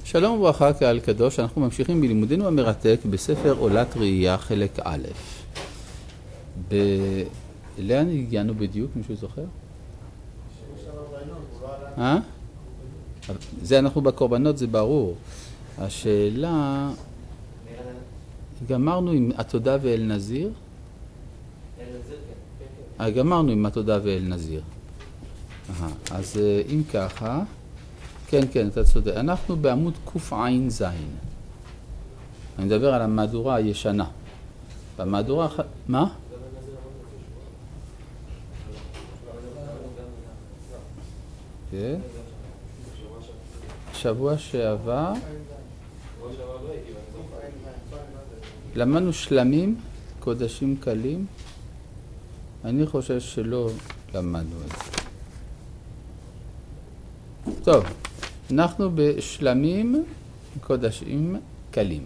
שלום וברכה קהל קדוש, אנחנו ממשיכים בלימודנו המרתק בספר עולת ראייה חלק א'. לאן הגענו בדיוק, מישהו זוכר? זה אנחנו בקורבנות, זה ברור. השאלה, גמרנו עם התודה ואל נזיר? גמרנו עם התודה ואל נזיר. אז אם ככה, כן, אתה צודק. אנחנו בעמוד קע"ז. אני מדבר על המהדורה הישנה. במהדורה... מה? כן. שבוע שעבר למדנו שלמים, קודשים קלים. אני חושב שלא למדנו את זה. טוב, אנחנו בשלמים, קודשים קלים.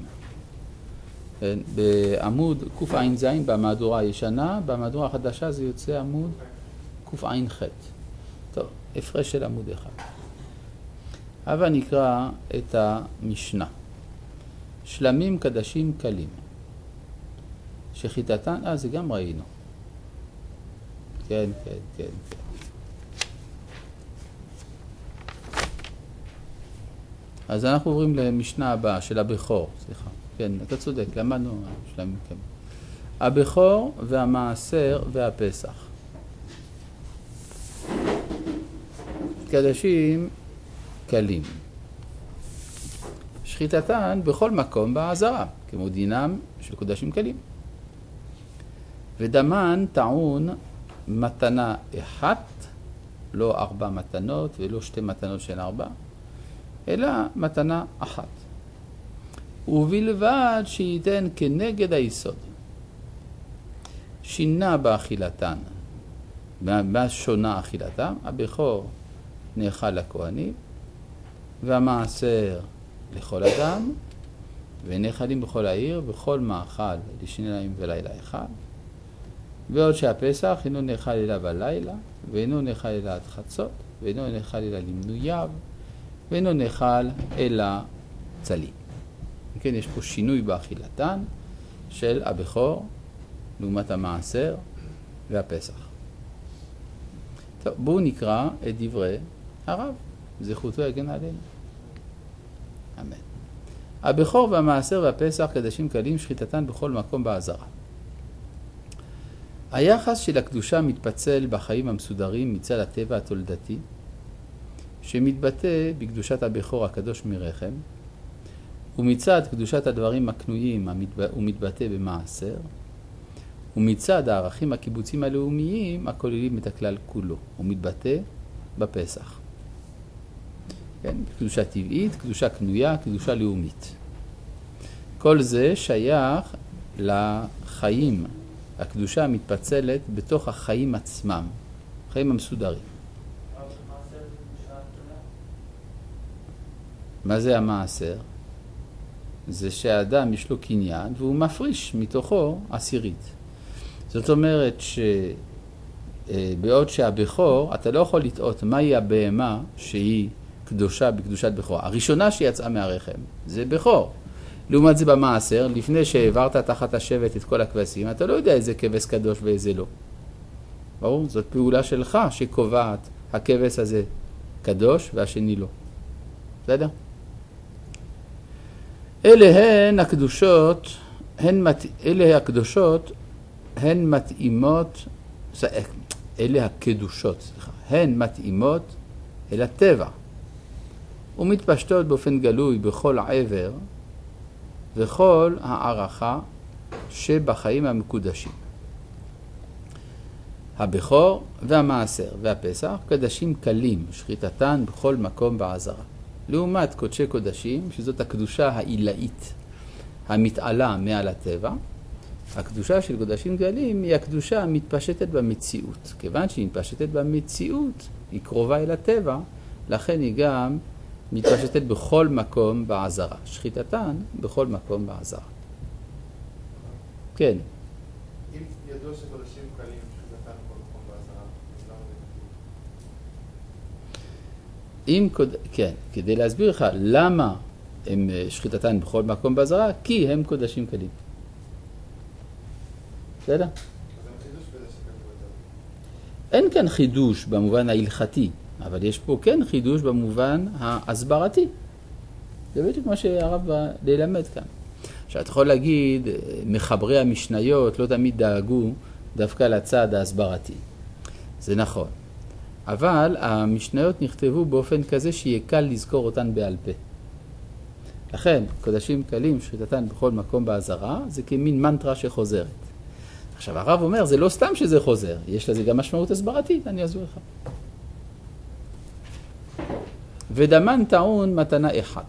בעמוד קע"ז במהדורה הישנה, במהדורה החדשה זה יוצא עמוד קע"ח. טוב, הפרש של עמוד אחד. אבל נקרא את המשנה. שלמים קדשים קלים. שחיטתן, זה גם ראינו. כן. אז אנחנו עוברים למשנה הבאה של הבכור, סליחה. כן, אתה צודק, למדנו שלמים קלים. הבכור והמעשר והפסח. קדשים קלים. שחיטתן בכל מקום בעזרה, כמו דינם של קודשים קלים. ודמן טעון מתנה אחת, לא 4 מתנות ולא 2 מתנות של 4, אלא מתנה אחת. ובלבד שייתן כנגד היסוד. שינה באכילתן. מה שונה אכילתם? הבכור נאכל לכהנים, והמעשר לכל אדם, ונאכלים בכל העיר, בכל מאכל לשניים ולילה אחד. ועוד שהפסח אינו נאכל אלא בלילה, ואינו נאכל אלא עד חצות, ואינו נאכל אלא למנוייו, ואינו נאכל אלא צלים. כן, יש פה שינוי באכילתן של הבכור, לעומת המעשר והפסח. טוב, בואו נקרא את דברי הרב. זכותו יגן עלינו. אמן. הבכור והמעשר והפסח קדשים קלים, שחיטתן בכל מקום בעזרה. היחס של הקדושה מתפצל בחיים המסודרים מצד הטבע התולדתי, שמתבטא בקדושת הבכור הקדוש מרחם, ומצד קדושת הדברים הקנויים הוא מתבטא במעשר, ומצד הערכים הקיבוציים הלאומיים הכוללים את הכלל כולו, הוא מתבטא בפסח. כן, קדושה טבעית, קדושה קנויה, קדושה לאומית. כל זה שייך לחיים. הקדושה מתפצלת בתוך החיים עצמם, החיים המסודרים. מה זה המעשר? זה שהאדם יש לו קניין והוא מפריש מתוכו עשירית. זאת אומרת שבעוד שהבכור, אתה לא יכול לטעות מהי הבהמה שהיא קדושה בקדושת בכור. הראשונה שיצאה מהרחם זה בכור. לעומת זה במעשר, לפני שהעברת תחת השבט את כל הכבשים, אתה לא יודע איזה כבש קדוש ואיזה לא. ברור? זאת פעולה שלך שקובעת הכבש הזה קדוש והשני לא. בסדר? אלה הקדושות הן מתאימות, אלה הקדושות, סליחה, הן מתאימות אל הטבע ומתפשטות באופן גלוי בכל עבר וכל הערכה שבחיים המקודשים. הבכור והמעשר והפסח קדשים קלים, שחיטתן בכל מקום בעזרה. לעומת קודשי קודשים, שזאת הקדושה העילאית המתעלה מעל הטבע, הקדושה של קודשים קלים היא הקדושה המתפשטת במציאות. כיוון שהיא מתפשטת במציאות, היא קרובה אל הטבע, לכן היא גם מתפשטת בכל מקום בעזרה. שחיטתן בכל מקום בעזרה. כן. אם ידוע שקודשים קלים, שחיטתן בכל מקום בעזרה, אז למה זה כתוב? כן, כדי להסביר לך למה הם שחיטתן בכל מקום בעזרה, כי הם קודשים קלים. בסדר? אז הם חידוש בזה שכתוב את אין כאן חידוש במובן ההלכתי, אבל יש פה כן חידוש במובן ההסברתי. זה בדיוק מה שהרב בא ללמד כאן. עכשיו, אתה יכול להגיד, מחברי המשניות לא תמיד דאגו דווקא לצד ההסברתי. זה נכון. אבל המשניות נכתבו באופן כזה שיהיה קל לזכור אותן בעל פה. לכן, קודשים קלים, שחיטתן בכל מקום בעזרה, זה כמין מנטרה שחוזרת. עכשיו, הרב אומר, זה לא סתם שזה חוזר, יש לזה גם משמעות הסברתית, אני אסביר לך. ודמן טעון מתנה אחת.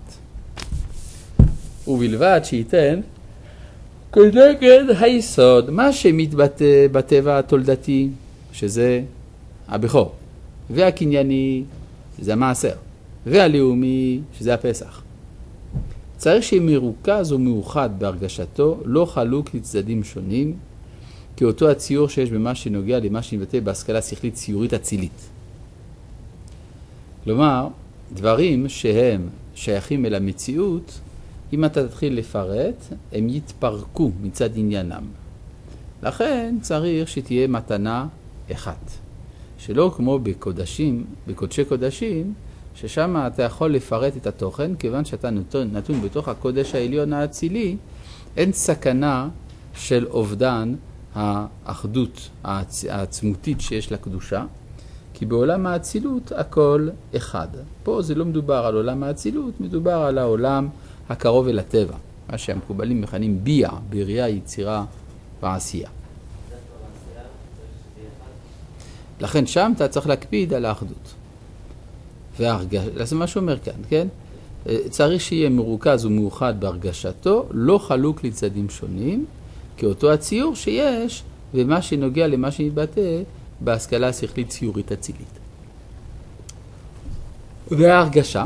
ובלבד שייתן כנגד היסוד, מה שמתבטא בטבע התולדתי, שזה הבכור, והקנייני, שזה המעשר, והלאומי, שזה הפסח. צריך שיהיה מרוכז ומאוחד בהרגשתו, לא חלוק לצדדים שונים, כאותו הציור שיש במה שנוגע למה שמתבטא בהשכלה שכלית ציורית אצילית. כלומר, דברים שהם שייכים אל המציאות, אם אתה תתחיל לפרט, הם יתפרקו מצד עניינם. לכן צריך שתהיה מתנה אחת. שלא כמו בקודשים, בקודשי קודשים, ששם אתה יכול לפרט את התוכן, כיוון שאתה נתון בתוך הקודש העליון האצילי, אין סכנה של אובדן האחדות העצמותית שיש לקדושה, כי בעולם האצילות הכל אחד. פה זה לא מדובר על עולם האצילות, מדובר על העולם הקרוב אל הטבע, מה שהמקובלים מכנים ביע, בריאה, יצירה ועשייה. לכן שם אתה צריך להקפיד על האחדות. זה מה שאומר כאן, כן? צריך שיהיה מרוכז ומאוחד בהרגשתו, לא חלוק לצדדים שונים, כאותו הציור שיש, ומה שנוגע למה שנתבטא בהשכלה השכלית ציורית אצילית. וההרגשה,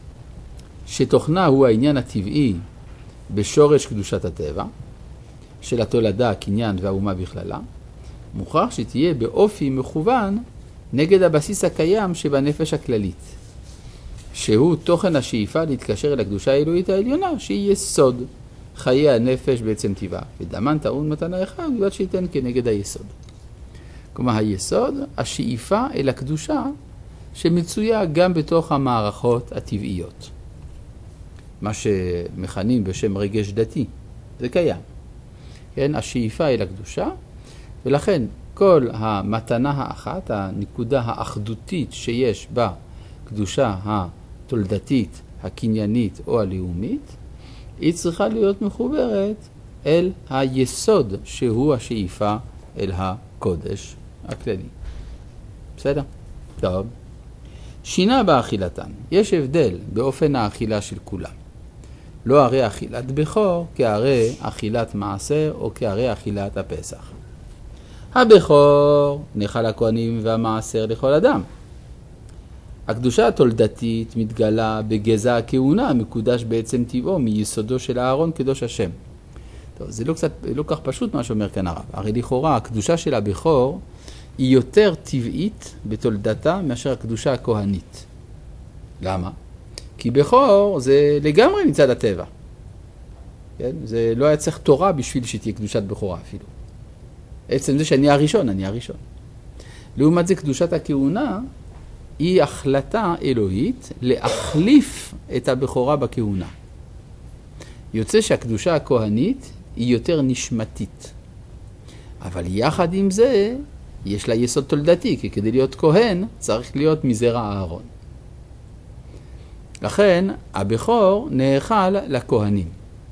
שתוכנה הוא העניין הטבעי בשורש קדושת הטבע, של התולדה, הקניין והאומה בכללה, מוכרח שתהיה באופי מכוון נגד הבסיס הקיים שבנפש הכללית, שהוא תוכן השאיפה להתקשר אל הקדושה האלוהית העליונה, שהיא יסוד חיי הנפש בעצם טבעה. ודמן טעון מתנה אחד, בגלל שייתן כנגד היסוד. כלומר, היסוד, השאיפה אל הקדושה, שמצויה גם בתוך המערכות הטבעיות. מה שמכנים בשם רגש דתי, זה קיים. כן, השאיפה אל הקדושה, ולכן כל המתנה האחת, הנקודה האחדותית שיש בקדושה התולדתית, הקניינית או הלאומית, היא צריכה להיות מחוברת אל היסוד שהוא השאיפה אל הקודש הכללי. בסדר? טוב. שינה באכילתן. יש הבדל באופן האכילה של כולם. לא הרי אכילת בכור כהרי אכילת מעשר או כהרי אכילת הפסח. הבכור נאכל הכהנים והמעשר לכל אדם. הקדושה התולדתית מתגלה בגזע הכהונה, מקודש בעצם טבעו מיסודו של הארון קדוש השם. טוב, זה לא כך פשוט מה שאומר כאן הרב. הרי לכאורה הקדושה של הבכור היא יותר טבעית בתולדתה מאשר הקדושה הכהנית. למה? כי בכור זה לגמרי מצד הטבע. כן? זה לא היה צריך תורה בשביל שתהיה קדושת בכורה אפילו. עצם זה שאני הראשון, אני הראשון. לעומת זה קדושת הכהונה היא החלטה אלוהית להחליף את הבכורה בכהונה. יוצא שהקדושה הכהנית היא יותר נשמתית. אבל יחד עם זה יש לה יסוד תולדתי, כי כדי להיות כהן צריך להיות מזרע הארון. לכן הבכור נאכל לכהנים.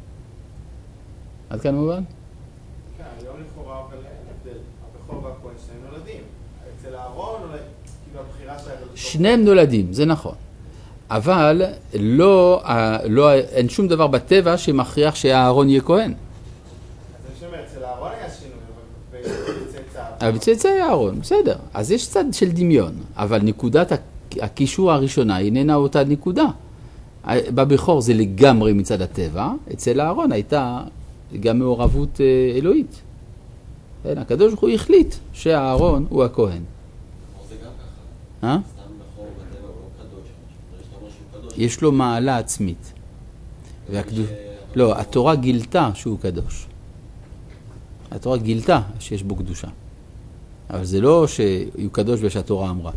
עד כאן מובן? כן, היום לכאורה אבל אין הבדל. הבכור והכהן שניהם נולדים. אצל הארון אולי, כאילו הבחירה שלה... שניהם נולדים, זה נכון. אבל אין שום דבר בטבע שמכריח שהארון יהיה כהן. אז אני שומע, אצל הארון היה שינוי, אבל בצאצאיו. אבל בצאצאי הארון, בסדר. אז יש צד של דמיון, אבל נקודת הקישור הראשונה היא איננה אותה נקודה. בבכור זה לגמרי מצד הטבע, אצל הארון הייתה גם מעורבות אלוהית. הקדוש ברוך הוא החליט שהארון הוא הכהן. זה גם ככה. סתם בכור בטבע הוא לא קדוש. יש לו מעלה עצמית. לא, התורה גילתה שהוא קדוש. התורה גילתה שיש בו קדושה. אבל זה לא שהוא קדוש ושהתורה אמרה.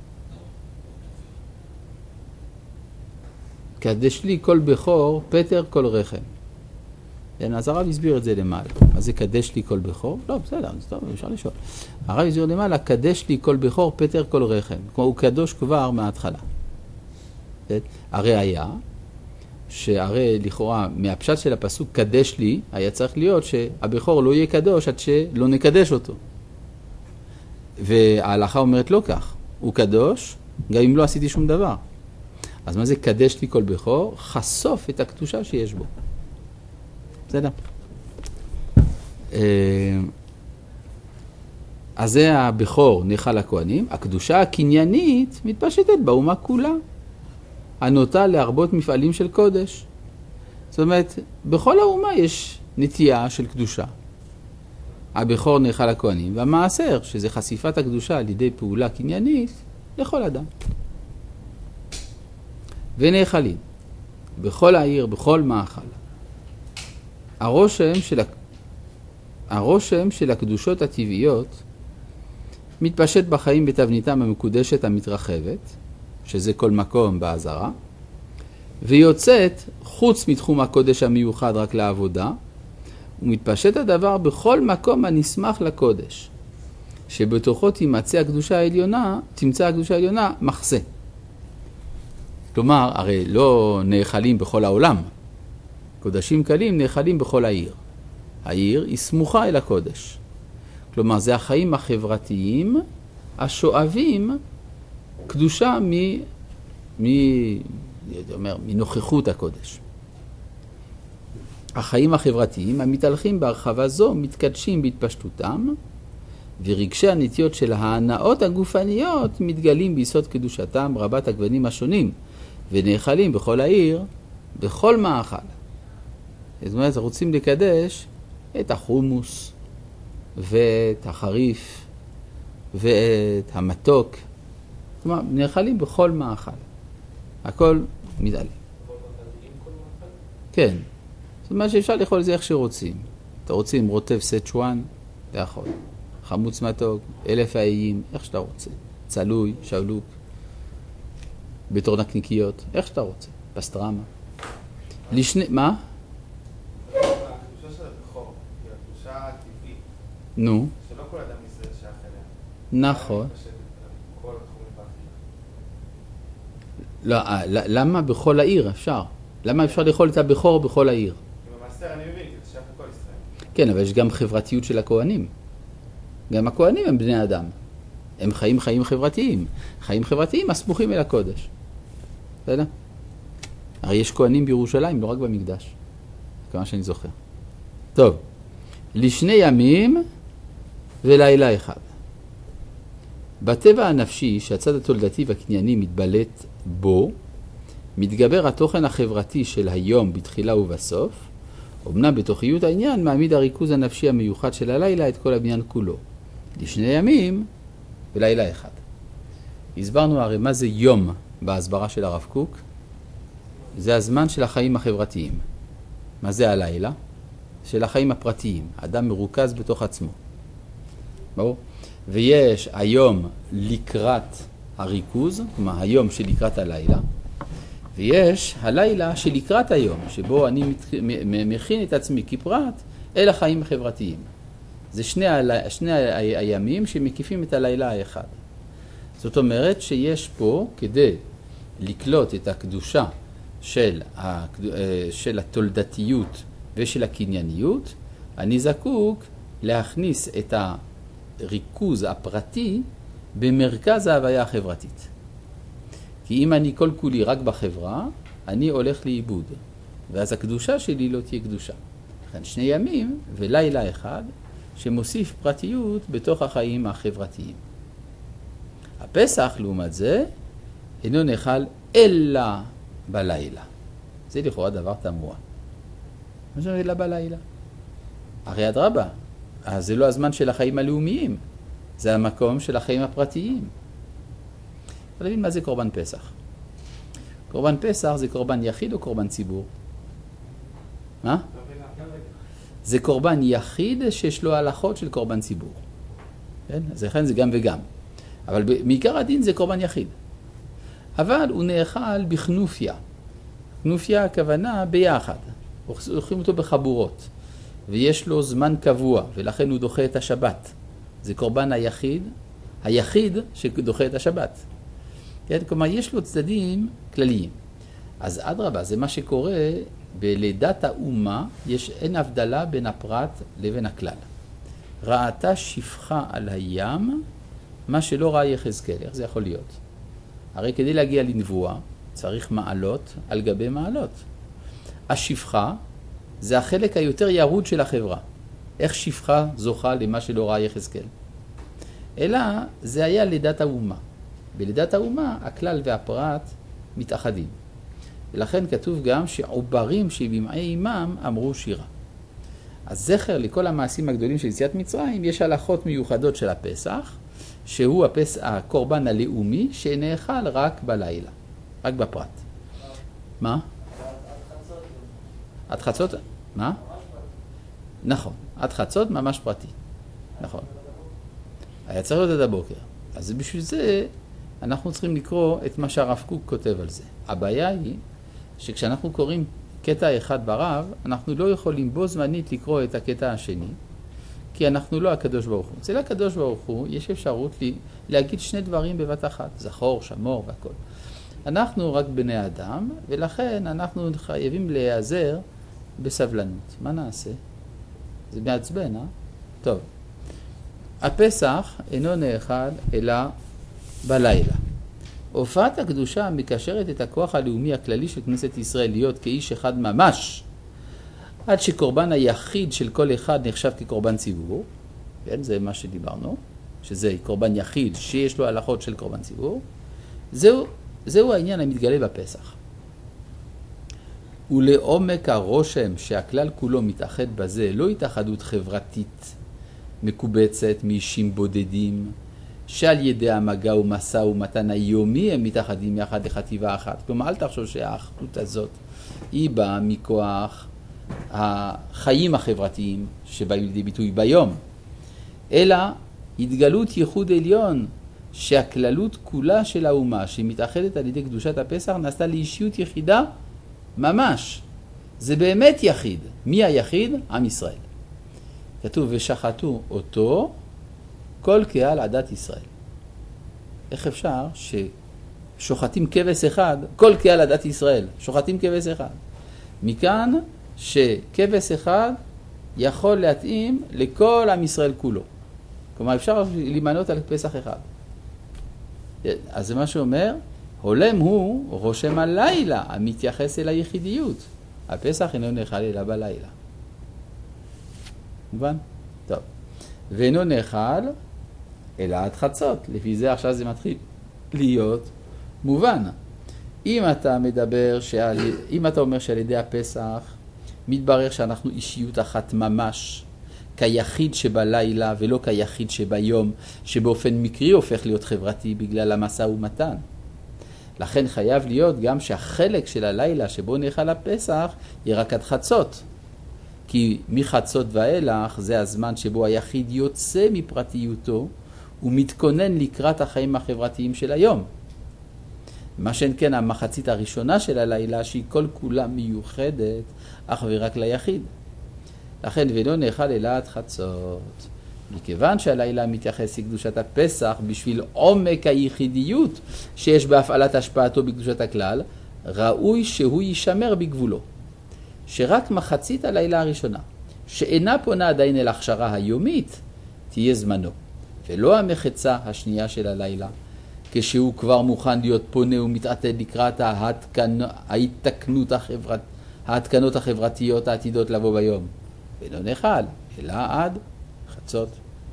קדש לי כל בכור, פטר כל רחם. אז הרב הסביר את זה למעלה. מה זה קדש לי כל בכור? לא, בסדר, טוב, אפשר לשאול. הרב הסביר למעלה, קדש לי כל בכור, פטר כל רחם. כלומר, הוא קדוש כבר מההתחלה. הרי היה, שהרי לכאורה, מהפשט של הפסוק קדש לי, היה צריך להיות שהבכור לא יהיה קדוש עד שלא נקדש אותו. וההלכה אומרת לא כך. הוא קדוש, גם אם לא עשיתי שום דבר. אז מה זה קדש לי כל בכור? חשוף את הקדושה שיש בו. בסדר. אז זה הבכור נחל הכהנים. הקדושה הקניינית מתפשטת באומה כולה. הנוטה להרבות מפעלים של קודש. זאת אומרת, בכל האומה יש נטייה של קדושה. הבכור נחל הכהנים, והמעשר, שזה חשיפת הקדושה על ידי פעולה קניינית, לכל אדם. ונאכלים, בכל העיר, בכל מאכל. הרושם של הקדושות הטבעיות מתפשט בחיים בתבניתם המקודשת המתרחבת, שזה כל מקום בעזרה, ויוצאת חוץ מתחום הקודש המיוחד רק לעבודה, ומתפשט הדבר בכל מקום הנשמח לקודש, שבתוכו תמצא הקדושה העליונה מחסה. כלומר, הרי לא נאכלים בכל העולם. קודשים קלים נאכלים בכל העיר. העיר היא סמוכה אל הקודש. כלומר, זה החיים החברתיים השואבים קדושה מנוכחות הקודש. החיים החברתיים המתהלכים בהרחבה זו מתקדשים בהתפשטותם, ורגשי הנטיות של ההנאות הגופניות מתגלים ביסוד קדושתם רבת הגוונים השונים, ונאכלים בכל העיר, בכל מאכל. זאת אומרת, רוצים לקדש את החומוס, ואת החריף, ואת המתוק. זאת אומרת, נאכלים בכל מאכל. הכל מתעלה. כן. זאת אומרת שאפשר לאכול את זה איך שרוצים. אתה רוצים רוטב סצ'ואן, אתה יכול. חמוץ מתוק, 1000 האיים, איך שאתה רוצה. צלוי, שבלוק, בתור נקניקיות, איך שאתה רוצה. פסטרמה. מה? הקדושה של הבכור היא הקדושה הטבעית. נו. שלא כל אדם ישראל שייך אליה. נכון. כל התחומים באכילה. למה בכל העיר אפשר? למה אפשר לאכול את הבכור בכל העיר? במעשר אני מבין, כי זה שייך לכל ישראל. כן, אבל יש גם חברתיות של הכהנים. גם הכהנים הם בני אדם. הם חיים חברתיים. חיים חברתיים הסמוכים אל הקודש. בסדר? הרי יש כהנים בירושלים, לא רק במקדש. כמה שאני זוכר. טוב. לשני ימים ולילה אחד. בטבע הנפשי שהצד התולדתי והקנייני מתבלט בו, מתגבר התוכן החברתי של היום בתחילה ובסוף, אמנם בתוכיות העניין מעמיד הריכוז הנפשי המיוחד של הלילה את כל הבניין כולו. לשני ימים ולילה אחד. הסברנו הרי מה זה יום בהסברה של הרב קוק. זה הזמן של החיים החברתיים. מה זה הלילה? של החיים הפרטיים. אדם מרוכז בתוך עצמו. ברור? ויש היום לקראת הריכוז, כלומר היום שלקראת הלילה, ויש הלילה שלקראת היום, שבו אני מכין את עצמי כפרט אל החיים החברתיים. זה שני הימים שמקיפים את הלילה האחד. זאת אומרת שיש פה, כדי לקלוט את הקדושה של התולדתיות ושל הקנייניות, אני זקוק להכניס את הריכוז הפרטי במרכז ההוויה החברתית. כי אם אני כל כולי רק בחברה, אני הולך לאיבוד. ואז הקדושה שלי לא תהיה קדושה. לכן שני ימים ולילה אחד שמוסיף פרטיות בתוך החיים החברתיים. הפסח, לעומת זה, אינו נאכל אלא בלילה. זה לכאורה דבר תמוה. מה זה אלא בלילה? הרי אדרבה, אז זה לא הזמן של החיים הלאומיים. זה המקום של החיים הפרטיים. אתה מבין מה זה קורבן פסח? קורבן פסח זה קורבן יחיד או קורבן ציבור? מה? זה קורבן יחיד שיש לו הלכות של קורבן ציבור. כן? אז לכן זה גם וגם. אבל מעיקר הדין זה קורבן יחיד. אבל הוא נאכל בכנופיה. כנופיה הכוונה ביחד. אוכלים אותו בחבורות. ויש לו זמן קבוע, ולכן הוא דוחה את השבת. זה קורבן היחיד שדוחה את השבת. כן? כלומר, יש לו צדדים כלליים. אז אדרבה, זה מה שקורה בלידת האומה, אין הבדלה בין הפרט לבין הכלל. ראתה שפחה על הים, מה שלא ראה יחזקאל. איך זה יכול להיות? הרי כדי להגיע לנבואה, צריך מעלות על גבי מעלות. השפחה זה החלק היותר ירוד של החברה. איך שפחה זוכה למה שלא ראה יחזקאל? אלא זה היה לידת האומה. בלידת האומה הכלל והפרט מתאחדים. ולכן כתוב גם שעוברים שבמעי אימם אמרו שירה. אז זכר לכל המעשים הגדולים של יציאת מצרים, יש הלכות מיוחדות של הפסח, שהוא הקורבן הלאומי שנאכל רק בלילה, רק בפרט. מה? עד חצות? מה? נכון, עד חצות ממש פרטי. נכון. היה צריך להיות עד הבוקר. אז בשביל זה אנחנו צריכים לקרוא את מה שהרב קוק כותב על זה. הבעיה היא שכשאנחנו קוראים קטע אחד ברב, אנחנו לא יכולים בו זמנית לקרוא את הקטע השני, כי אנחנו לא הקדוש ברוך הוא. אצל הקדוש ברוך הוא יש אפשרות להגיד שני דברים בבת אחת, זכור, שמור והכל. אנחנו רק בני אדם, ולכן אנחנו חייבים להיעזר בסבלנות. מה נעשה? זה מעצבן, אה? טוב. הפסח אינו נאכל אלא בלילה. הופעת הקדושה מקשרת את הכוח הלאומי הכללי של כנסת ישראל להיות כאיש אחד ממש, עד שקורבן היחיד של כל אחד נחשב כקורבן ציבור, כן, זה מה שדיברנו, שזה קורבן יחיד שיש לו הלכות של קורבן ציבור, זהו העניין המתגלה בפסח. ולעומק הרושם שהכלל כולו מתאחד בזה, לא התאחדות חברתית מקובצת מאישים בודדים, שעל ידי המגע ומסע ומתן היומי הם מתאחדים יחד לחטיבה אחת. כלומר, אל תחשוב שהאחדות הזאת היא באה מכוח החיים החברתיים שבאים לידי ביטוי ביום, אלא התגלות ייחוד עליון שהכללות כולה של האומה שמתאחדת על ידי קדושת הפסח נעשתה לאישיות יחידה ממש. זה באמת יחיד. מי היחיד? עם ישראל. כתוב ושחטו אותו כל קהל עדת ישראל. איך אפשר ששוחטים כבש אחד, כל קהל עדת ישראל, שוחטים כבש אחד. מכאן שכבש אחד יכול להתאים לכל עם ישראל כולו. כלומר, אפשר להימנות על פסח אחד. אז זה מה שאומר, הולם הוא רושם הלילה המתייחס אל היחידיות. הפסח אינו נאכל אלא בלילה. מובן? טוב. ואינו נאכל אלא עד חצות. לפי זה עכשיו זה מתחיל להיות מובן. אם אתה אומר שעל ידי הפסח מתברר שאנחנו אישיות אחת ממש, כיחיד שבלילה ולא כיחיד שביום, שבאופן מקרי הופך להיות חברתי בגלל המסע ומתן. לכן חייב להיות גם שהחלק של הלילה שבו נאכל הפסח יהיה רק עד חצות. כי מחצות ואילך זה הזמן שבו היחיד יוצא מפרטיותו ומתכונן לקראת החיים החברתיים של היום. מה שאין כן המחצית הראשונה של הלילה שהיא כל כולה מיוחדת אך ורק ליחיד. לכן ולא נאכל אלא עד חצות. מכיוון שהלילה מתייחס לקדושת הפסח בשביל עומק היחידיות שיש בהפעלת השפעתו בקדושת הכלל, ראוי שהוא יישמר בגבולו. שרק מחצית הלילה הראשונה, שאינה פונה עדיין אל הכשרה היומית, תהיה זמנו. ולא המחצה השנייה של הלילה, כשהוא כבר מוכן להיות פונה ומתעתד לקראת ההתקנות החברתיות העתידות לבוא ביום. ולא נאכל, אלא עד חצות.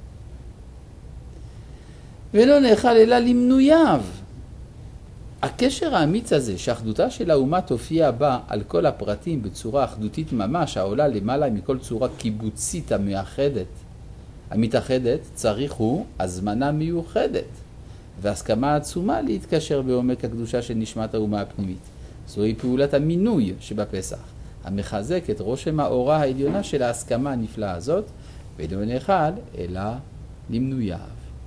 ולא נאכל אלא למנוייו. הקשר האמיץ הזה שאחדותה של האומה תופיע בה על כל הפרטים בצורה אחדותית ממש העולה למעלה מכל צורה קיבוצית המתאחדת, צריך הוא הזמנה מיוחדת והסכמה עצומה להתקשר בעומק הקדושה של נשמת האומה הפנימית. זוהי פעולת המינוי שבפסח, המחזק את רושם האורה העליונה של ההסכמה הנפלאה הזאת, ואינו נאכל אלא למנוייו.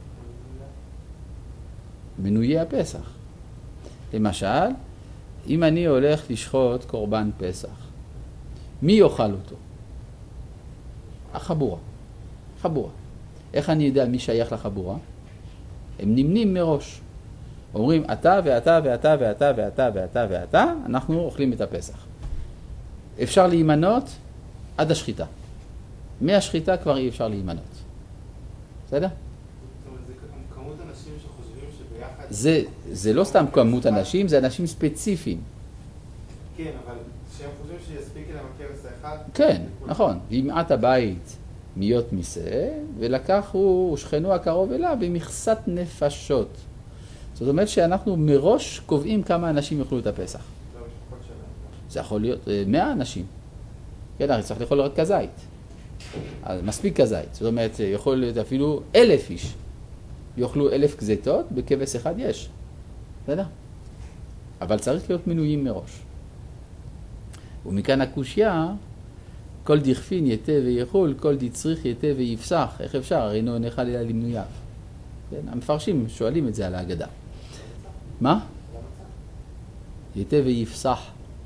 מנויי הפסח. למשל, אם אני הולך לשחוט קורבן פסח, מי יאכל אותו? החבורה. חבורה. איך אני יודע מי שייך לחבורה? הם נמנים מראש. אומרים, אתה ואתה ואתה ואתה ואתה ואתה ואתה, אנחנו אוכלים את הפסח. אפשר להימנות עד השחיטה. מהשחיטה כבר אי אפשר להימנות. בסדר? זאת אומרת, זה כמות אנשים שחושבים שביחד... זה לא סתם כמות אנשים, זה אנשים ספציפיים. כן, אבל שהם חושבים שיספיק להם הכבש האחד... כן, נכון. והמעט הבית מיות מיסה, ולקחו שכנו הקרוב אליו במכסת נפשות. זאת אומרת שאנחנו מראש קובעים כמה אנשים יאכלו את הפסח. זה המשפחות שלהם. זה יכול להיות 100 אנשים. כן, אני צריך לאכול רק כזית. אז מספיק כזית. זאת אומרת, יכול להיות אפילו 1,000 איש. יאכלו 1,000 כזיתות, בכבש אחד יש. בסדר? אבל צריך להיות מנויים מראש. ומכאן הקושיה, כל דכפין יתה ויכול, כל דצריך יתה ויפסח. איך אפשר? הרי אינו נאכל אלא למנוייו. כן? המפרשים שואלים את זה על ההגדה. מה? יתה ויפסח.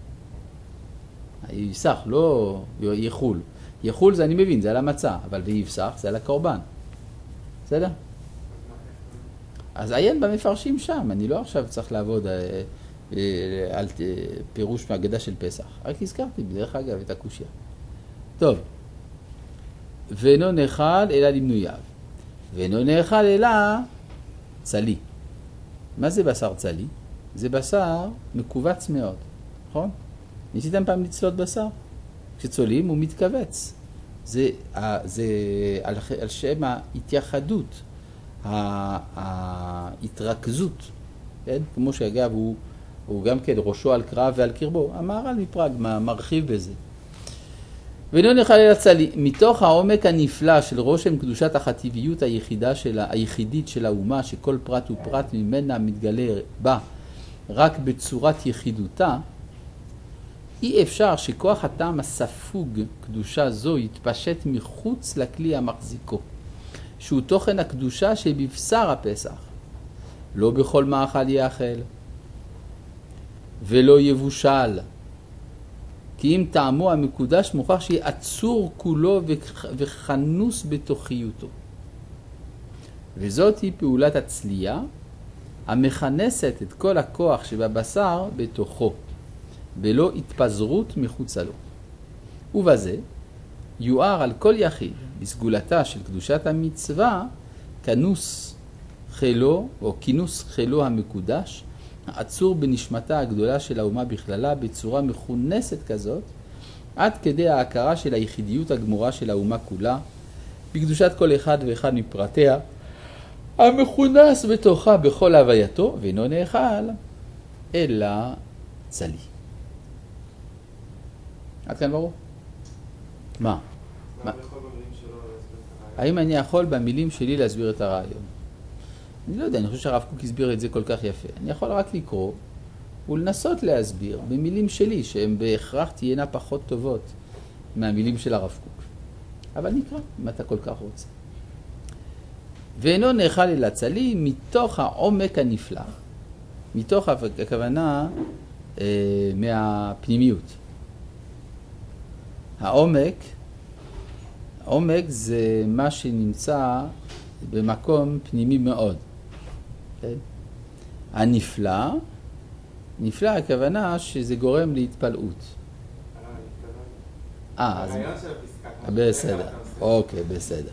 יפסח, לא יחול. יחול זה אני מבין, זה על המצה, אבל ויפסח זה על הקורבן. בסדר? אז עיין במפרשים שם, אני לא עכשיו צריך לעבוד על פירוש מהגדה של פסח. רק הזכרתי בדרך אגב את הקושיה. טוב, ואינו נאכל אלא למנוייו, ואינו נאכל אלא צלי. מה זה בשר צלי? זה בשר מקובץ מאוד, נכון? ניסיתם פעם לצלות בשר? כשצולים הוא מתכווץ. זה על שם ההתייחדות, ההתרכזות, כן? כמו שאגב הוא גם כן ראשו על קרב ועל קרבו. המהר"ל מפראג מרחיב בזה. ואינו נאכל אלא צלי, מתוך העומק הנפלא של רושם קדושת החטיביות היחידית של האומה, שכל פרט ופרט ממנה מתגלה בה רק בצורת יחידותה, אי אפשר שכוח הטעם הספוג קדושה זו יתפשט מחוץ לכלי המחזיקו, שהוא תוכן הקדושה שבבשר הפסח. לא בכל מאכל יאכל, ולא יבושל, כי אם טעמו המקודש מוכרח שיהיה עצור כולו וחנוס בתוכיותו. וזאת היא פעולת הצלייה, המכנסת את כל הכוח שבבשר בתוכו, בלא התפזרות מחוצה לו. ובזה יואר על כל יחיד בסגולתה של קדושת המצווה כנוס חילו או כינוס חילו המקודש, העצור בנשמתה הגדולה של האומה בכללה בצורה מכונסת כזאת, עד כדי ההכרה של היחידיות הגמורה של האומה כולה, בקדושת כל אחד ואחד מפרטיה, המכונס בתוכה בכל הווייתו, ואינו נאכל אלא צלי. עד כאן ברור? מה? האם אני יכול במילים שלי להסביר את הרעיון? אני לא יודע, אני חושב שהרב קוק הסביר את זה כל כך יפה. אני יכול רק לקרוא ולנסות להסביר במילים שלי, שהן בהכרח תהיינה פחות טובות מהמילים של הרב קוק. אבל נקרא, אם אתה כל כך רוצה. ואינו נאכל אלא צלי מתוך העומק הנפלא, מתוך הכוונה מהפנימיות. העומק זה מה שנמצא במקום פנימי מאוד. כן? הנפלא, נפלא הכוונה שזה גורם להתפלאות. הרעיון של הפסקה. בסדר, אוקיי, בסדר.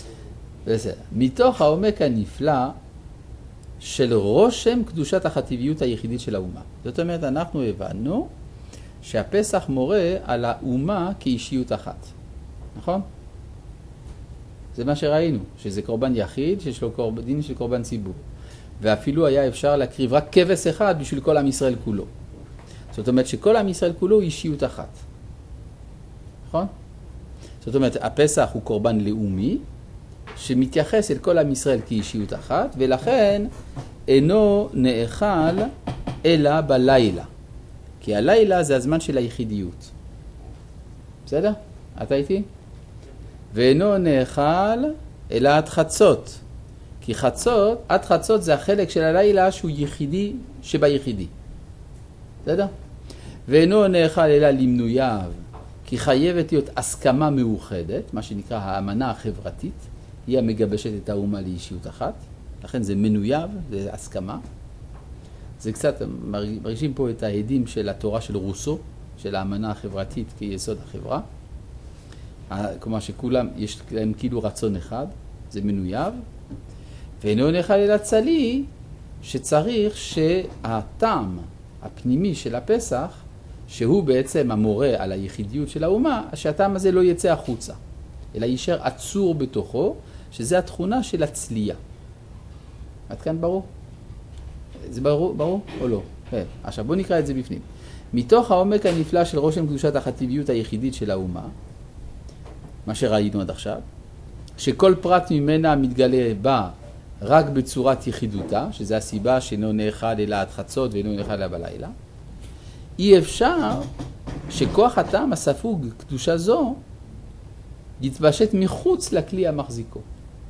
מתוך העומק הנפלא של רושם קדושת החטיביות היחידית של האומה. זאת אומרת, אנחנו הבנו שהפסח מורה על האומה כאישיות אחת. נכון? זה מה שראינו, שזה קורבן יחיד, שיש לו דין של קורבן ציבור. ואפילו היה אפשר להקריב רק כבש אחד בשביל כל עם ישראל כולו. זאת אומרת שכל עם ישראל כולו הוא אישיות אחת. נכון? זאת אומרת, הפסח הוא קורבן לאומי, שמתייחס אל כל עם ישראל כאישיות אחת, ולכן אינו נאכל אלא בלילה. כי הלילה זה הזמן של היחידיות. בסדר? אתה איתי? ואינו נאכל אלא עד חצות. כי חצות, עד חצות זה החלק של הלילה שהוא יחידי שביחידי. בסדר? ואינו נאכל אלא למנוייו, כי חייבת להיות הסכמה מאוחדת, מה שנקרא האמנה החברתית, היא המגבשת את האומה לאישיות אחת. לכן זה מנוייו, זה הסכמה. זה קצת, מרגישים פה את העדים של התורה של רוסו, של האמנה החברתית כיסוד החברה. כלומר שכולם, יש להם כאילו רצון אחד, זה מנוייו. ואינו נאכל אלא צלי, שצריך שהטעם הפנימי של הפסח, שהוא בעצם המורה על היחידיות של האומה, שהטעם הזה לא יצא החוצה, אלא יישאר עצור בתוכו, שזה התכונה של הצלייה. עד כאן ברור? זה ברור או לא? עכשיו בואו נקרא את זה בפנים. מתוך העומק הנפלא של רושם קדושת החטיביות היחידית של האומה, מה שראינו עד עכשיו, שכל פרט ממנה מתגלה בה רק בצורת יחידותה, שזה הסיבה שאינו נאכל אלא עד חצות ואינו נאכל אלא בלילה, אי אפשר שכוח הטעם הספוג קדושה זו יתפשט מחוץ לכלי המחזיקו.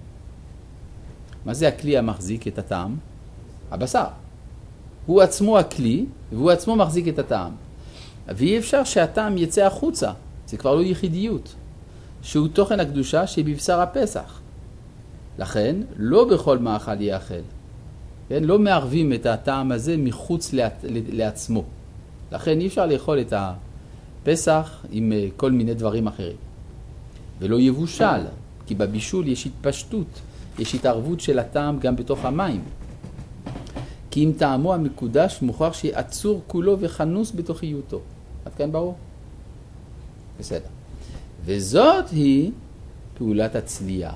מה זה הכלי המחזיק את הטעם? הבשר. הוא עצמו הכלי והוא עצמו מחזיק את הטעם. ואי אפשר שהטעם יצא החוצה, זה כבר לא יחידיות, שהוא תוכן הקדושה שבבשר הפסח. לכן לא בכל מאכל יאכל. כן? לא מערבים את הטעם הזה מחוץ לעצמו. לכן אי אפשר לאכול את הפסח עם כל מיני דברים אחרים. ולא יבושל, כי בבישול יש התפשטות, יש התערבות של הטעם גם בתוך המים. כי אם טעמו המקודש מוכרח שיעצור כולו וחנוס בתוכיותו. עד כאן ברור? בסדר. וזאת היא פעולת הצלייה,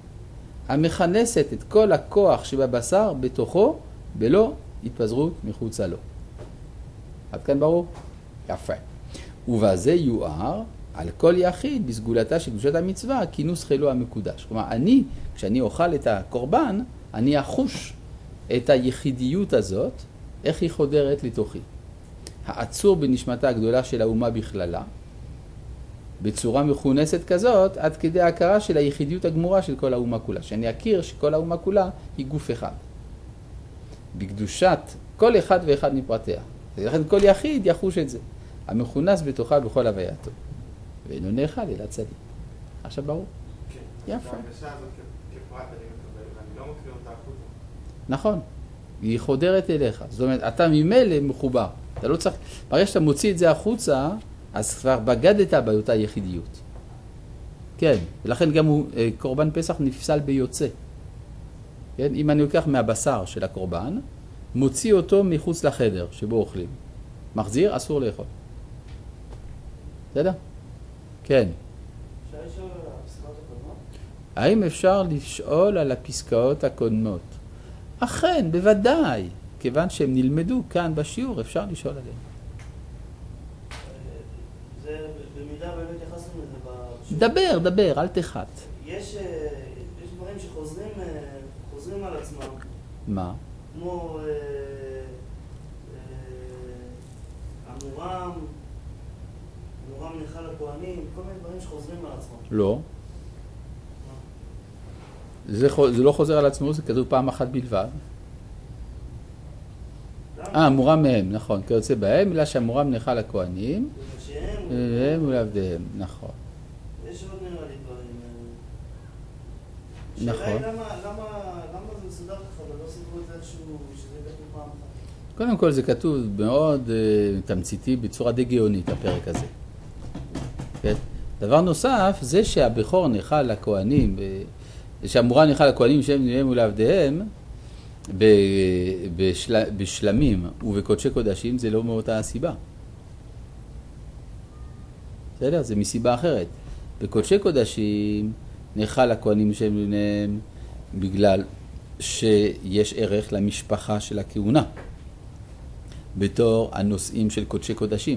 המכנסת את כל הכוח שבבשר בתוכו בלא התפזרות מחוצה לו. עד כאן ברור? יפה. ובזה יואר על כל יחיד בסגולתה של קדושת המצווה כינוס חילו המקודש. כלומר, כשאני אוכל את הקורבן, אני אחוש את היחידיות הזאת, איך היא חודרת לתוכי. העצור בנשמתה הגדולה של האומה בכללה, בצורה מכונסת כזאת, עד כדי ההכרה של היחידיות הגמורה של כל האומה כולה. שאני אכיר שכל האומה כולה היא גוף אחד. בקדושת כל אחד ואחד מפרטיה. ולכן כל יחיד יחוש את זה. המכונס בתוכה בכל הווייתו. ואינו נאכל אלא צלי. עכשיו ברור? כן. יפה. ההרגשה הזאת כפרט אני מקבל, ואני לא מקריא אותה החוצה. נכון. היא חודרת אליך. זאת אומרת, אתה ממילא מחובר. אתה לא צריך... ברגע שאתה מוציא את זה החוצה, אז כבר בגדת באותה יחידיות. כן. ולכן גם קורבן פסח נפסל ביוצא. כן? אם אני לוקח מהבשר של הקורבן, מוציא אותו מחוץ לחדר שבו אוכלים. מחזיר, אסור לאכול. בסדר? כן. אפשר לשאול על הפסקאות הקודמות? האם אפשר לשאול על הפסקאות הקודמות? אכן, בוודאי. כיוון שהם נלמדו כאן בשיעור, אפשר לשאול עליהם. זה במידה באמת יחסנו לזה בשיעור. דבר, אל תחת. יש דברים שחוזרים על עצמם. מה? כמו המורם נאכל הכהנים, כל מיני דברים שחוזרים על עצמם. לא. זה לא חוזר על עצמו, זה כתוב פעם אחת בלבד. מורם מהם, נכון. כיוצא בהם, אלא שהמורם נאכל הכהנים, והם ולעבדיהם, נכון. יש עוד נראה לי דברים. נכון. שאלה היא למה זה מסודר ככה, ולא סיפרו את זה איזשהו, שזה כתוב פעם אחת. קודם כל זה כתוב מאוד תמציתי בצורה די גאונית, הפרק הזה. כן? דבר נוסף, זה שהבכור נאכל לכהנים, שהמורם נאכל לכהנים שהם ולעבדיהם, בשלמים ובקודשי קודשים, זה לא מאותה הסיבה. בסדר? זה מסיבה אחרת. בקודשי קודשים נאכל הכהנים שהם ביניהם בגלל שיש ערך למשפחה של הכהונה בתור הנושאים של קודשי קודשים.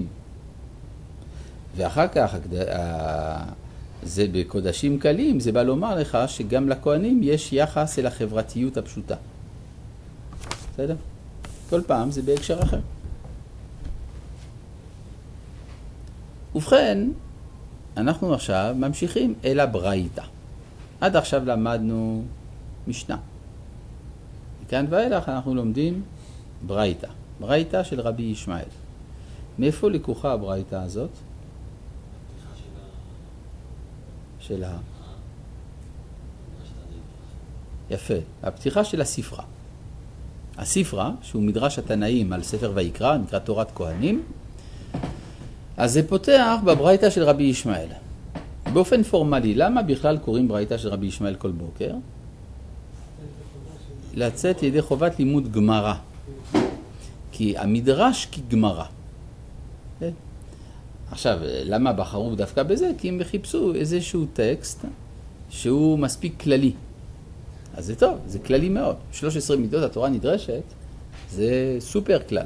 ואחר כך זה בקודשים קלים, זה בא לומר לך שגם לכהנים יש יחס אל החברתיות הפשוטה. בסדר? כל פעם זה בהקשר אחר. ובכן, אנחנו עכשיו ממשיכים אל הברייתא. עד עכשיו למדנו משנה. מכאן ואילך אנחנו לומדים ברייתא. ברייתא של רבי ישמעאל. מאיפה לקוחה הברייתא הזאת? של יפה. הפתיחה של הספרה. הספרה, שהוא מדרש התנאים על ספר ויקרא, נקרא תורת כהנים, אז זה פותח בברייתא של רבי ישמעאל. באופן פורמלי, למה בכלל קוראים ברייתא של רבי ישמעאל כל בוקר? לצאת ידי חובת לימוד גמרא. כי המדרש כגמרא. עכשיו, למה בחרו דווקא בזה? כי הם חיפשו איזשהו טקסט שהוא מספיק כללי. אז זה טוב, זה כללי מאוד. 13 מידות התורה נדרשת, זה סופר כלל.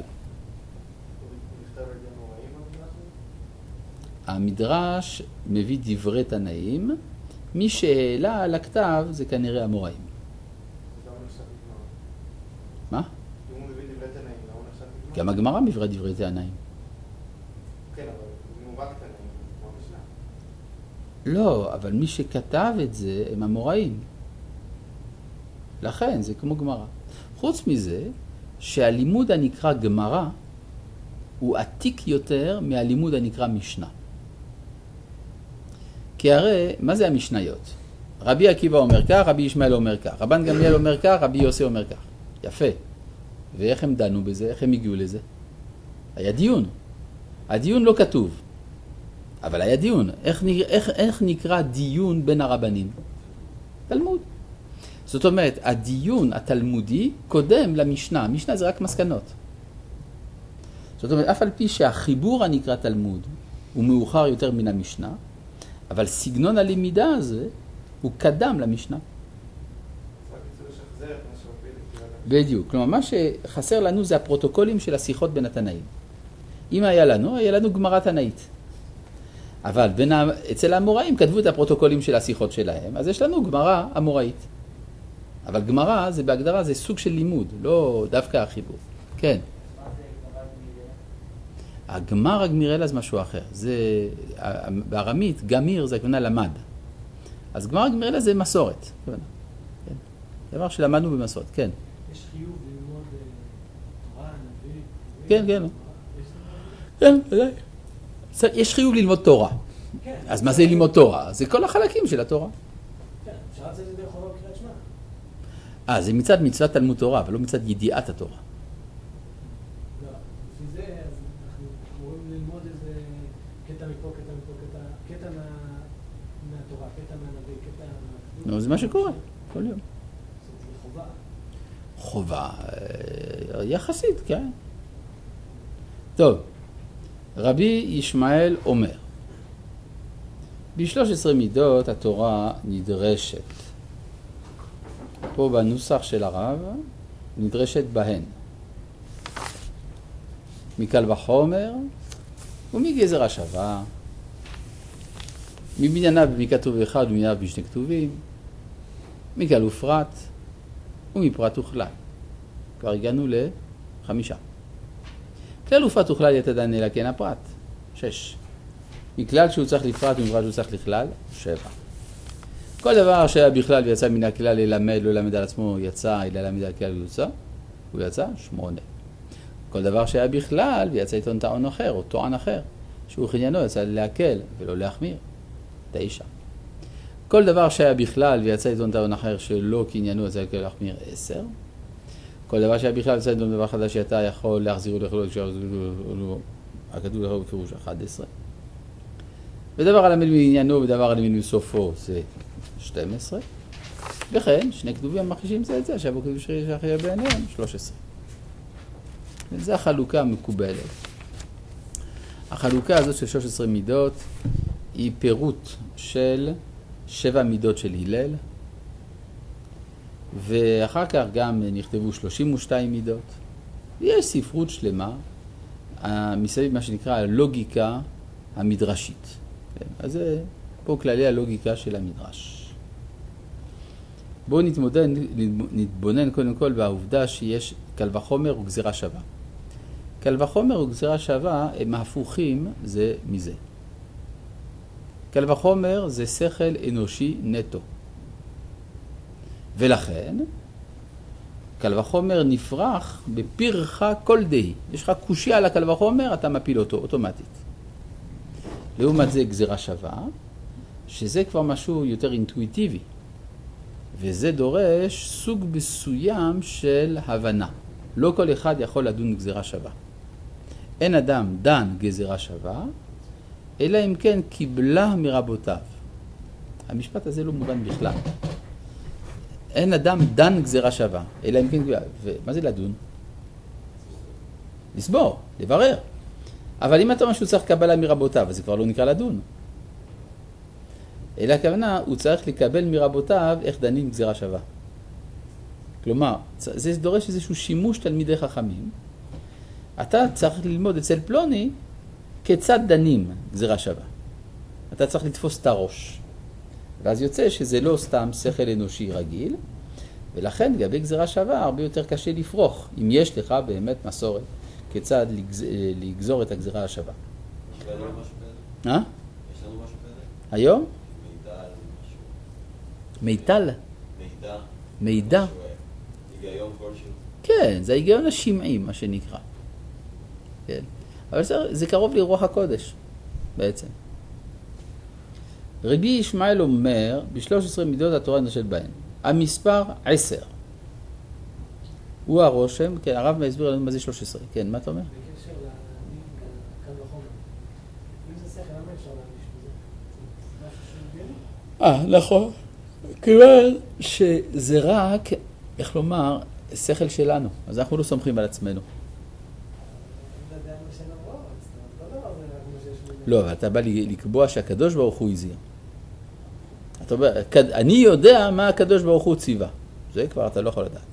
המדרש מביא דברי תנאים, מי שהעלה על הכתב זה כנראה המוראים. מה? אם הוא מביא דברי תנאים, לא הוא נחשב לגמרא? גם הגמרא מביא דברי תנאים. כן, אבל אם הוא רק תנאים, כמו המשנה. לא, אבל מי שכתב את זה הם המוראים. לכן זה כמו גמרא. חוץ מזה שהלימוד הנקרא גמרא הוא עתיק יותר מהלימוד הנקרא משנה. כי הרי, מה זה המשניות? רבי עקיבא אומר כך, רבי ישמעאל אומר כך, רבן גמליאל אומר כך, רבי יוסי אומר כך. יפה. ואיך הם דנו בזה? איך הם הגיעו לזה? היה דיון. הדיון לא כתוב. אבל היה דיון. איך נקרא דיון בין הרבנים? תלמוד. זאת אומרת, הדיון התלמודי קודם למשנה. המשנה זה רק מסקנות. זאת אומרת, אף על פי שהחיבור הנקרא תלמוד הוא מאוחר יותר מן המשנה, אבל סגנון הלמידה הזה הוא קדם למשנה. רק יצאו לשחזר את מה שהוביל את בדיוק. כלומר, מה שחסר לנו זה הפרוטוקולים של השיחות בין התנאים. אם היה לנו גמרא תנאית. אבל אצל האמוראים כתבו את הפרוטוקולים של השיחות שלהם, אז יש לנו גמרא אמוראית. אבל גמרא זה בהגדרה, זה סוג של לימוד, לא דווקא החיבור. כן. הגמר הגמירלה זה משהו אחר. זה, בארמית, גמיר זה הכוונה למד. אז גמר הגמירלה זה מסורת. כן. דבר שלמדנו במסורת, כן. יש חיוב ללמוד תורה, נביא? כן, כן. כן, ודאי. יש חיוב ללמוד תורה. כן. אז מה זה ללמוד תורה? זה כל החלקים של התורה. כן, אפשר לצאת ידי חובה בקריאת שמע. זה מצד מצוות תלמוד תורה, אבל לא מצד ידיעת התורה. לא, לפי זה, אז אנחנו אמורים ללמוד איזה קטע מפה, קטע מהתורה, קטע מהנביא, קטע... נו, זה מה שקורה, כל יום. זה חובה. חובה, יחסית, כן. טוב, רבי ישמעאל אומר, ב-13 מידות התורה נדרשת. פה בנוסח של הרב נדרשת בהן. מקל וחומר ומגזר השווה, מבנייניו מכתוב אחד ומבנייניו בשני כתובים, מקל ופרט ומפרט וכלל. כבר הגענו ל5. כלל ופרט וכלל יתדן אלא כן הפרט. 6. מכלל שהוא צריך לפרט ומפרט שהוא צריך לכלל. 7. כל דבר שהיה בכלל ויצא מן הכלל ללמד, לא ללמד על עצמו, יצא, אלא ללמד על הכלל הוא יצא. 8. כל דבר שהיה בכלל ויצא איתו טעון אחר או טוען אחר, שהוא חניינו יצא להקל ולא להחמיר. 9. כל דבר שהיה בכלל ויצא איתו טעון אחר שלא קניינו יצא להקל להחמיר. 10. כל דבר שהיה בכלל ויצא איתו דבר חדש שאתה יכול להחזיר ולכלול הכתוב לכלול בפירוש. 11. ודבר על המד מעניינו ודבר על המד מסופו זה 12. וכן, שני כתובים המחישים זה את זה, שבו כתוב שחיה בעיניהם 13. וזו החלוקה המקובלת. החלוקה הזאת של 13 מידות היא פירוט של 7 מידות של הלל, ואחר כך גם נכתבו 32 מידות. ויש ספרות שלמה מסביב מה שנקרא הלוגיקה המדרשית. אז זה פה כללי הלוגיקה של המדרש. בואו נתבונן קודם כל בעובדה שיש קל וחומר וגזירה שווה. קל וחומר וגזירה שווה הם הפוכים זה מזה. קל וחומר זה שכל אנושי נטו. ולכן, קל וחומר נפרח בפירך כל דהי. יש לך קושי על הקל וחומר, אתה מפיל אותו אוטומטית. לעומת זה גזירה שווה, שזה כבר משהו יותר אינטואיטיבי. וזה דורש סוג מסוים של הבנה. לא כל אחד יכול לדון גזירה שווה. אין אדם דן גזירה שווה, אלא אם כן קיבלה מרבותיו. המשפט הזה לא מובן בכלל. אין אדם דן גזירה שווה, אלא אם כן קיבלה. ומה זה לדון? לסבור, לברר. אבל אם אתה משהו צריך קבלה מרבותיו, אז זה כבר לא נקרא לדון. אלא הכוונה, הוא צריך לקבל מרבותיו איך דנים גזירה שווה. כלומר, זה דורש איזשהו שימוש תלמידי חכמים. אתה צריך ללמוד אצל פלוני כיצד דנים גזירה שווה. אתה צריך לתפוס את הראש. ואז יוצא שזה לא סתם שכל אנושי רגיל, ולכן לגבי גזירה שווה הרבה יותר קשה לפרוח, אם יש לך באמת מסורת כיצד לגזור את הגזירה השווה. יש לנו משהו כזה? אה? יש לנו משהו כזה? היום? מידע על משהו. מיטל? מידע? היגיון כלשהו. כן, זה ההיגיון השמעי, מה שנקרא. כן. אבל זה קרוב לרוח הקודש, בעצם. רבי ישמעאל אומר, ב-13 מידות התורה נדרשת בהן. המספר 10. הוא הרושם, כן, הרב מסביר לנו מה זה 13. כן, מה אתה אומר? בקשר לקל וחומר. אם זה שכל, למה אפשר להרגיש בזה? נכון. כיוון שזה רק, איך לומר, שכל שלנו. אז אנחנו לא סומכים על עצמנו. לא, אבל אתה בא לקבוע שהקדוש ברוך הוא הזהיר. אתה אומר, אני יודע מה הקדוש ברוך הוא ציווה. זה כבר אתה לא יכול לדעת.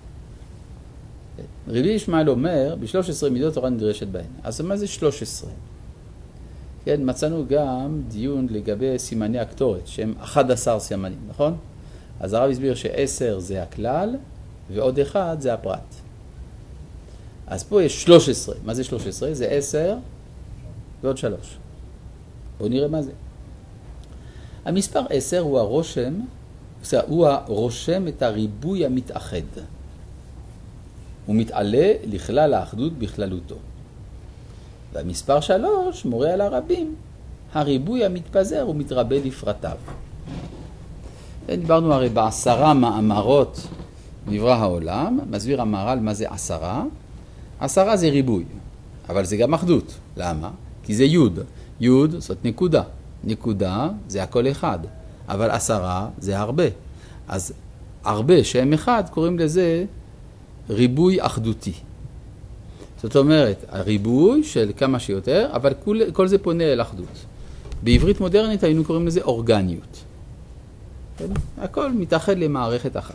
רבי ישמעאל אומר, ב-13 מידות תורה נדרשת בהן. אז מה זה 13? כן, מצאנו גם דיון לגבי סימני הקטורת, שהם 11 סימנים, נכון? אז הרב הסביר ש10 זה הכלל, ועוד 1 זה הפרט. אז פה יש 13. מה זה 13? זה 10 ועוד 3. בואו נראה מה זה. המספר 10 הוא הרושם, הוא הרושם את הריבוי המתאחד. הוא מתעלה לכלל האחדות בכללותו. והמספר 3 מורה על הרבים. הריבוי המתפזר הוא מתרבה לפרטיו. דיברנו הרי ב10 מאמרות נברא העולם, מסביר המהר"ל מה זה 10. 10 זה ריבוי, אבל זה גם אחדות. למה? כי זה יוד. יוד זאת נקודה. נקודה זה הכל אחד, אבל 10 זה הרבה. אז הרבה שהם אחד קוראים לזה ריבוי אחדותי. זאת אומרת, הריבוי של כמה שיותר, אבל כל זה פונה אל אחדות. בעברית מודרנית היינו קוראים לזה אורגניות. הכל מתאחד למערכת אחת.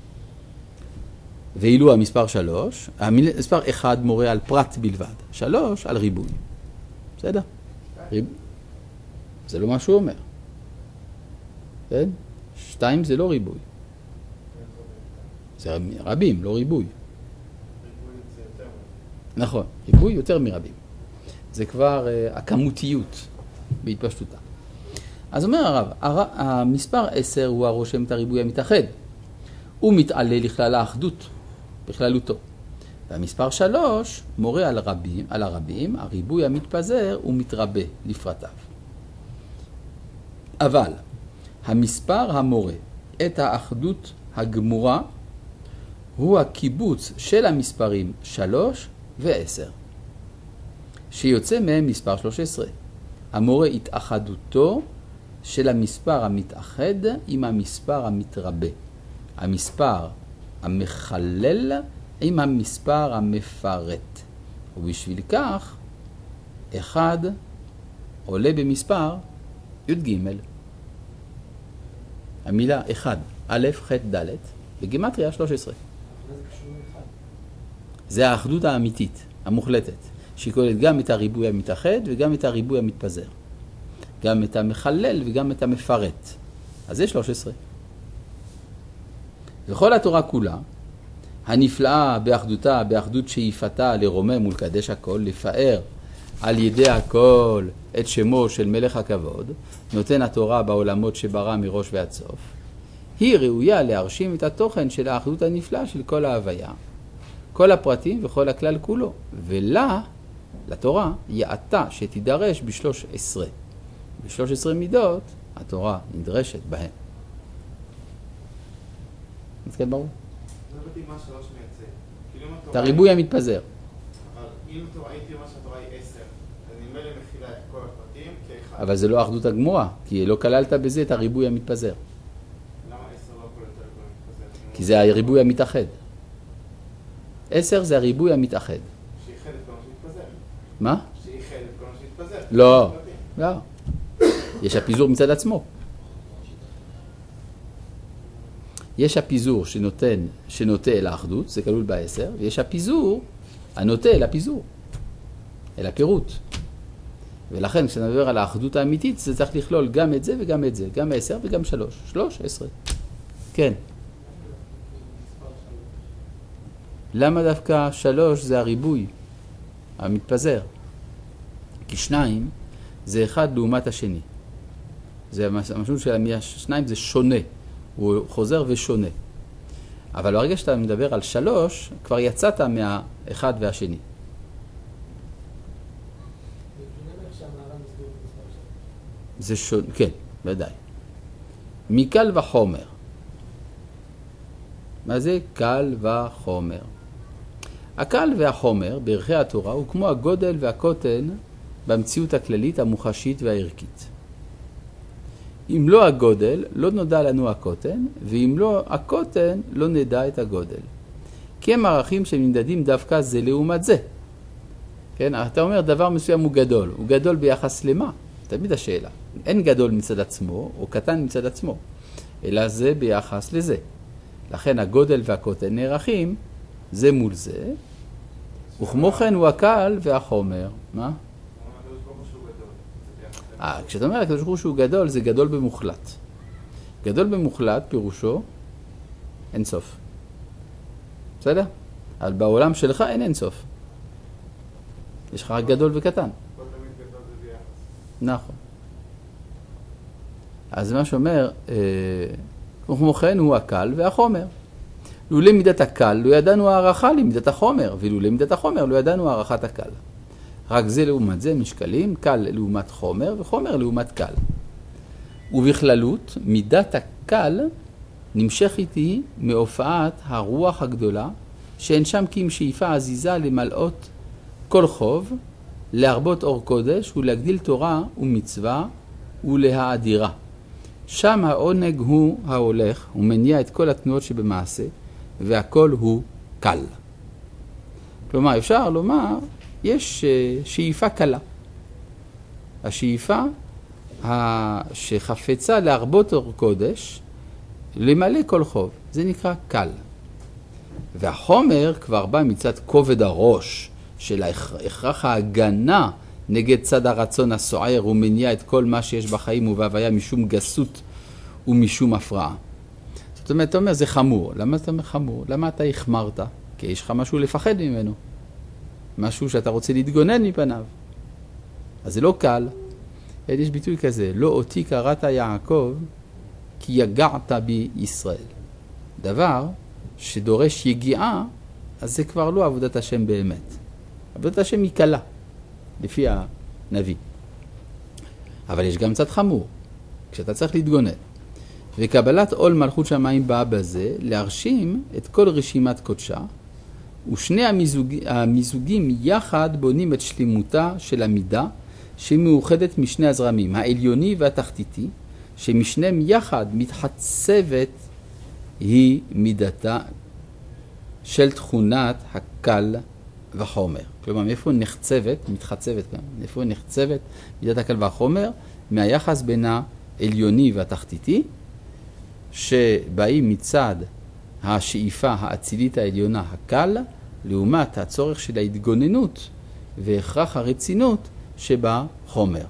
ואילו המספר 3, המספר 1 מורה על פרט בלבד, 3 על ריבוי. בסדר? זה לא מה שהוא אומר. כן? 2 זה לא ריבוי. זה רבים, לא ריבוי. נכון, ריבוי יותר מרבים. זה כבר הכמותיות בהתפשטותה. אז אומר הרב, המספר 10 הוא הרושם את הריבוי המתאחד. הוא מתעלה לכלל האחדות, בכללותו. והמספר 3 מורה על הרבים, הריבוי המתפזר הוא מתרבה לפרטיו. אבל המספר המורה את האחדות הגמורה הוא הקיבוץ של המספרים 3 ו10, שיוצא מהם מספר 13. המורה התאחדותו של המספר המתאחד עם המספר המתרבה. המספר המחלל עם המספר המפרט. ובשביל כך, 1 עולה במספר י"ג. המילה 1, א', ח', ד', בגימטריה 13. זה האחדות האמיתית, המוחלטת, שהיא כוללת גם את הריבוי המתאחד וגם את הריבוי המתפזר. גם את המחלל וגם את המפרט. אז זה 13. וכל התורה כולה, הנפלאה באחדותה, באחדות שאיפתה לרומם ולקדש הכל, לפאר על ידי הכל את שמו של מלך הכבוד, נותן התורה בעולמות שברא מראש ועד סוף, היא ראויה להרשים את התוכן של האחדות הנפלאה של כל ההוויה, כל הפרטים וכל הכלל כולו, ולה, לתורה, יעתה שתידרש ב13 מידות, התורה נדרשת בהן. נתקל ברור? לא הבאתי מה 3 מייצג. כאילו אם את התורה... הריבוי המתפזר. אבל אם הייתי אומר שהתורה היא 10, אז אני מלא מכילה את כל הפרטים כאחד. אבל זה לא האחדות הגמורה, כי לא כללת בזה את הריבוי המתפזר. למה 10 לא כוללת את הריבוי המתפזר? כי זה הריבוי המתאחד. 10 זה הריבוי המתאחד. שאיחד את כל מה שהתפזר. מה? שאיחד את כל מה שהתפזר. לא, לא. יש הפיזור מצד עצמו. יש הפיזור שנוטה אל האחדות, זה כלול ב10, ויש הפיזור הנוטה אל הפיזור, אל הפירוט. ולכן כשנדבר על האחדות האמיתית, זה צריך לכלול גם את זה וגם את זה, גם 10 וגם 3. 13. כן. למה דווקא 3 זה הריבוי המתפזר? כי 2 זה אחד לעומת השני. זה המשמעות של המילה 2 זה שונה. הוא חוזר ושונה. אבל ברגע שאתה מדבר על 3, כבר יצאת מהאחד והשני. זה שונה, כן, ודאי. מקל וחומר. מה זה קל וחומר? הקל והחומר בערכי התורה הוא כמו הגודל והקוטן במציאות הכללית המוחשית והערכית. אם לא הגודל, לא נודע לנו הקוטן, ואם לא הקוטן, לא נדע את הגודל. כי הם ערכים שנמדדים דווקא זה לעומת זה. כן? אתה אומר דבר מסוים הוא גדול. הוא גדול ביחס למה? תמיד השאלה. אין גדול מצד עצמו, או קטן מצד עצמו, אלא זה ביחס לזה. לכן הגודל והקוטן נערכים זה מול זה, וכמו כן הוא הקל והחומר. מה? כשאתה אומר לקדוש ברוך הוא שהוא גדול, זה גדול במוחלט. גדול במוחלט פירושו אין סוף. בסדר? אבל בעולם שלך אין סוף. יש לך רק גדול וקטן. כל תמיד גדול זה ביחס. נכון. אז מה שאומר, כמו כן הוא הקל והחומר. לולא מידת הקל לא ידענו הערכה למידת החומר, ולולא מידת החומר לא ידענו הערכת הקל. רק זה לעומת זה משקלים, קל לעומת חומר וחומר לעומת קל. ובכללות, מידת הקל נמשך איתי מהופעת הרוח הגדולה, שאין שם כי עם שאיפה עזיזה למלאות כל חוב, להרבות אור קודש ולהגדיל תורה ומצווה ולהאדירה. שם העונג הוא ההולך ומניע את כל התנועות שבמעשה, והכל הוא קל. כלומר, אפשר לומר, יש שאיפה קלה. השאיפה שחפצה להרבות אור קודש, למלא כל חוב. זה נקרא קל. והחומר כבר בא מצד כובד הראש של הכרח ההגנה נגד צד הרצון הסוער ומניע את כל מה שיש בחיים ובהוויה משום גסות ומשום הפרעה. זאת אומרת, אתה אומר, זה חמור. למה אתה אומר חמור? למה אתה החמרת? כי יש לך משהו לפחד ממנו. משהו שאתה רוצה להתגונן מפניו. אז זה לא קל. יש ביטוי כזה, לא אותי קראת יעקב, כי יגעת בי ישראל. דבר שדורש יגיעה, אז זה כבר לא עבודת השם באמת. עבודת השם היא קלה, לפי הנביא. אבל יש גם צד חמור, כשאתה צריך להתגונן. וקבלת עול מלכות שמיים באה בזה, להרשים את כל רשימת קודשה, ושני המיזוגים יחד בונים את שלימותה של המידה, שמאוחדת משני הזרמים, העליוני והתחתיתי, שמשניהם יחד מתחצבת היא מידתה של תכונת הקל וחומר. כלומר, מאיפה נחצבת, מתחצבת גם, מאיפה נחצבת מידת הקל והחומר, מהיחס בין העליוני והתחתיתי, שבאים מצד השאיפה האצילית העליונה הקל, לעומת הצורך של ההתגוננות והכרח הרצינות שבה חומר.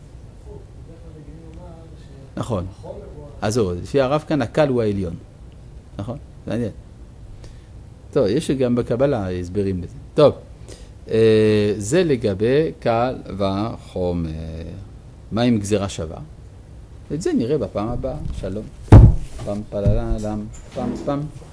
נכון. אז זהו, לפי הרב כאן הקל הוא העליון. נכון? מעניין. טוב, יש גם בקבלה הסברים בזה. טוב, זה לגבי קל וחומר. מה עם גזירה שווה? את זה נראה בפעם הבאה. שלום. פם פללם, פם פם.